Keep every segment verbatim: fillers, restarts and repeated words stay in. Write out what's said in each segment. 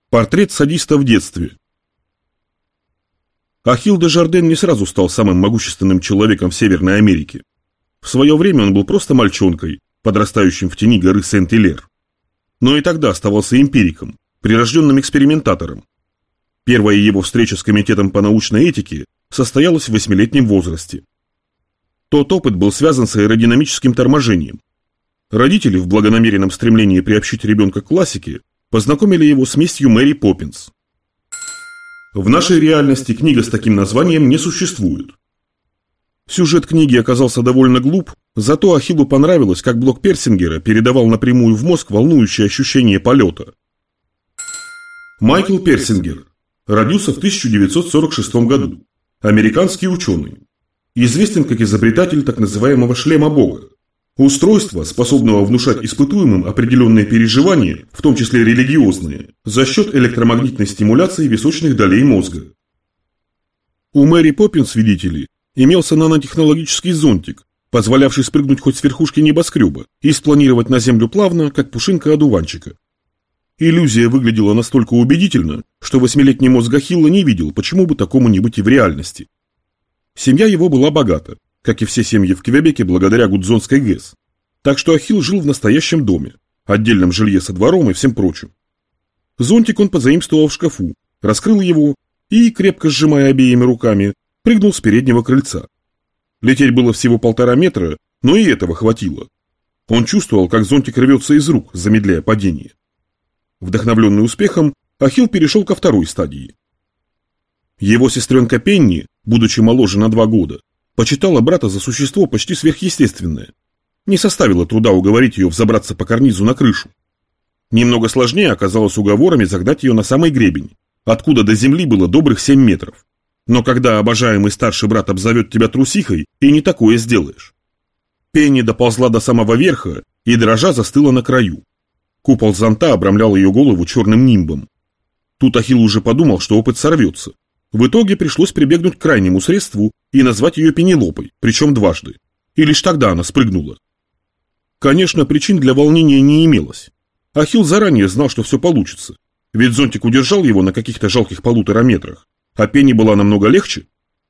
Портрет садиста в детстве. Ахилл де Жарден не сразу стал самым могущественным человеком в Северной Америке. В свое время он был просто мальчонкой, подрастающим в тени горы Сент-Илер. Но и тогда оставался эмпириком, прирожденным экспериментатором. Первая его встреча с комитетом по научной этике состоялась в восьмилетнем возрасте. Тот опыт был связан с аэродинамическим торможением. Родители, в благонамеренном стремлении приобщить ребенка к классике, познакомили его с миссью Мэри Поппинс. В нашей реальности книга с таким названием не существует. Сюжет книги оказался довольно глуп, зато Ахиллу понравилось, как блок Персингера передавал напрямую в мозг волнующее ощущение полета. Майкл Персингер родился в тысяча девятьсот сорок шестом году. Американский ученый. Известен как изобретатель так называемого шлема Бога. Устройства, способного внушать испытуемым определенные переживания, в том числе религиозные, за счет электромагнитной стимуляции височных долей мозга. У Мэри Поппинс, видите ли, имелся нанотехнологический зонтик, позволявший спрыгнуть хоть с верхушки небоскреба и спланировать на землю плавно, как пушинка одуванчика. Иллюзия выглядела настолько убедительно, что восьмилетний мозг Ахилла не видел, почему бы такому не быть и в реальности. Семья его была богата, как и все семьи в Квебеке благодаря Гудзонской ГЭС. Так что Ахилл жил в настоящем доме, отдельном жилье со двором и всем прочим. Зонтик он позаимствовал в шкафу, раскрыл его и, крепко сжимая обеими руками, прыгнул с переднего крыльца. Лететь было всего полтора метра, но и этого хватило. Он чувствовал, как зонтик рвется из рук, замедляя падение. Вдохновленный успехом, Ахилл перешел ко второй стадии. Его сестренка Пенни, будучи моложе на два года, почитала брата за существо почти сверхъестественное. Не составило труда уговорить ее взобраться по карнизу на крышу. Немного сложнее оказалось уговорами загнать ее на самый гребень, откуда до земли было добрых семь метров. Но когда обожаемый старший брат обзовет тебя трусихой, и не такое сделаешь. Пенни доползла до самого верха и дрожа застыла на краю. Купол зонта обрамлял ее голову черным нимбом. Тут Ахилл уже подумал, что опыт сорвется. В итоге пришлось прибегнуть к крайнему средству и назвать ее Пенелопой, причем дважды. И лишь тогда она спрыгнула. Конечно, причин для волнения не имелось. Ахилл заранее знал, что все получится. Ведь зонтик удержал его на каких-то жалких полутора метрах, а Пенни была намного легче.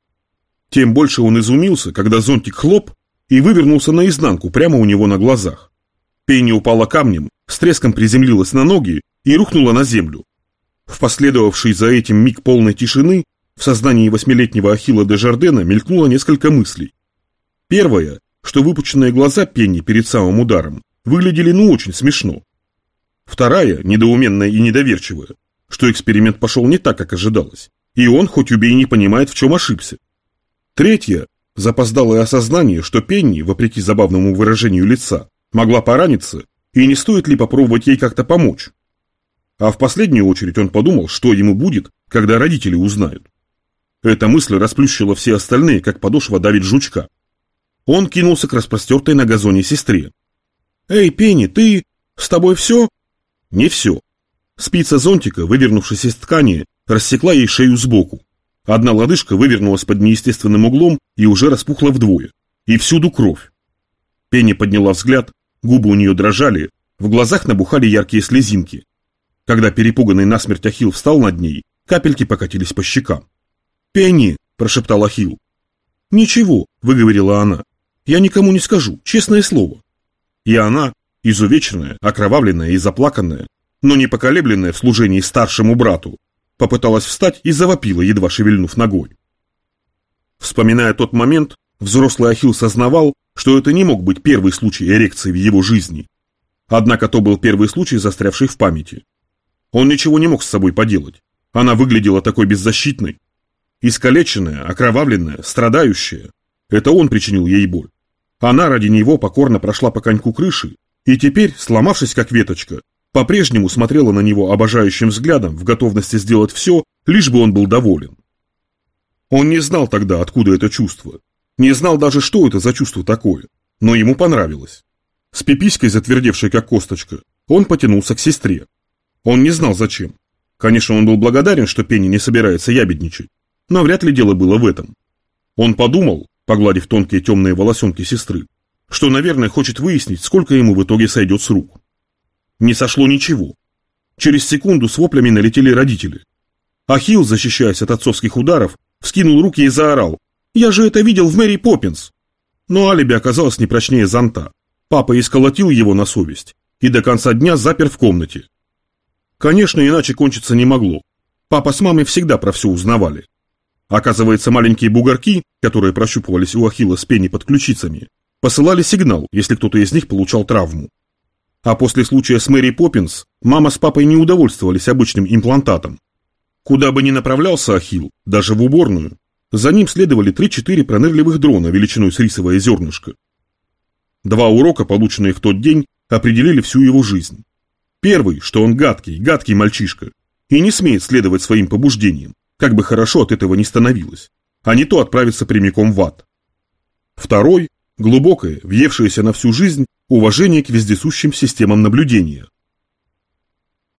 Тем больше он изумился, когда зонтик хлоп и вывернулся наизнанку прямо у него на глазах. Пенни упала камнем, с треском приземлилась на ноги и рухнула на землю. В последовавший за этим миг полной тишины в сознании восьмилетнего Ахилла де Жардена мелькнуло несколько мыслей. Первое, что выпученные глаза Пенни перед самым ударом выглядели ну очень смешно. Вторая, недоуменная и недоверчивая, что эксперимент пошел не так, как ожидалось, и он, хоть убей, не понимает, в чем ошибся. Третье, запоздалое осознание, что Пенни, вопреки забавному выражению лица, могла пораниться, и не стоит ли попробовать ей как-то помочь. А в последнюю очередь он подумал, что ему будет, когда родители узнают. Эта мысль расплющила все остальные, как подошва давит жучка. Он кинулся к распростертой на газоне сестре. «Эй, Пенни, ты... с тобой все?» «Не все». Спица зонтика, вывернувшись из ткани, рассекла ей шею сбоку. Одна лодыжка вывернулась под неестественным углом и уже распухла вдвое. И всюду кровь. Пенни подняла взгляд, губы у нее дрожали, в глазах набухали яркие слезинки. Когда перепуганный насмерть Ахилл встал над ней, капельки покатились по щекам. «Пенни!» – прошептал Ахилл. «Ничего», – выговорила она. «Я никому не скажу, честное слово». И она, изувеченная, окровавленная и заплаканная, но не поколебленная в служении старшему брату, попыталась встать и завопила, едва шевельнув ногой. Вспоминая тот момент, взрослый Ахилл сознавал, что это не мог быть первый случай эрекции в его жизни. Однако то был первый случай, застрявший в памяти. Он ничего не мог с собой поделать. Она выглядела такой беззащитной. Искалеченная, окровавленная, страдающая. Это он причинил ей боль. Она ради него покорно прошла по коньку крыши и теперь, сломавшись как веточка, по-прежнему смотрела на него обожающим взглядом в готовности сделать все, лишь бы он был доволен. Он не знал тогда, откуда это чувство. Не знал даже, что это за чувство такое. Но ему понравилось. С пиписькой, затвердевшей как косточка, он потянулся к сестре. Он не знал зачем. Конечно, он был благодарен, что Пенни не собирается ябедничать, но вряд ли дело было в этом. Он подумал, погладив тонкие темные волосенки сестры, что, наверное, хочет выяснить, сколько ему в итоге сойдет с рук. Не сошло ничего. Через секунду с воплями налетели родители. Ахилл, защищаясь от отцовских ударов, вскинул руки и заорал: «Я же это видел в Мэри Поппинс!» Но алиби оказалось не прочнее зонта. Папа исколотил его на совесть и до конца дня запер в комнате. Конечно, иначе кончиться не могло. Папа с мамой всегда про все узнавали. Оказывается, маленькие бугорки, которые прощупывались у Ахилла с пени под ключицами, посылали сигнал, если кто-то из них получал травму. А после случая с Мэри Поппинс мама с папой не удовольствовались обычным имплантатом. Куда бы ни направлялся Ахилл, даже в уборную, за ним следовали три-четыре пронырливых дрона величиной с рисовое зернышко. Два урока, полученные в тот день, определили всю его жизнь. Первый, что он гадкий, гадкий мальчишка, и не смеет следовать своим побуждениям, как бы хорошо от этого ни становилось, а не то отправиться прямиком в ад. Второй, глубокое, въевшееся на всю жизнь, уважение к вездесущим системам наблюдения,